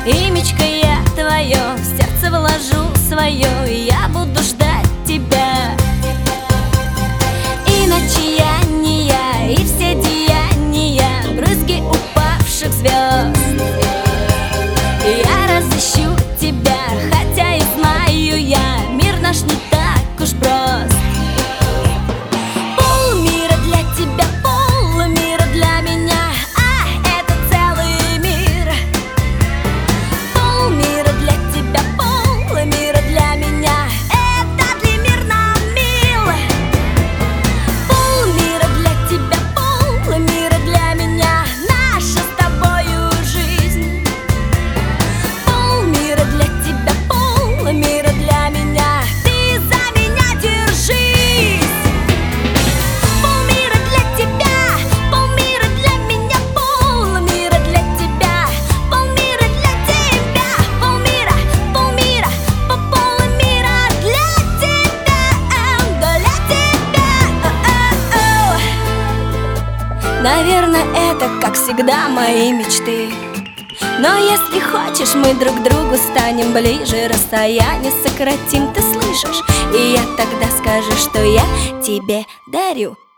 Имечко я твое, в сердце вложу свое, и я буду ждать тебя. И ночи я не я, и все деяния брызги упавших звезд. Я разыщу тебя, хотя и знаю я, мир наш не так уж прост. Полмира для тебя, полмира для меня, а это целый мир. Полмира для тебя, полмира для меня, этот ли мир нам мил? Полмира для тебя, полмира для меня, наша с тобою жизнь. Полмира для тебя, полмира для меня, ты за меня держись. Полмира для тебя, полмира для меня, полмира для тебя, полмира для тебя, полмира, полмира, полмира для тебя, для тебя. Наверное, это, как всегда, мои мечты. Но если хочешь, мы друг к другу станем ближе, расстояние сократим, ты слышишь? И я тогда скажу, что я тебе дарю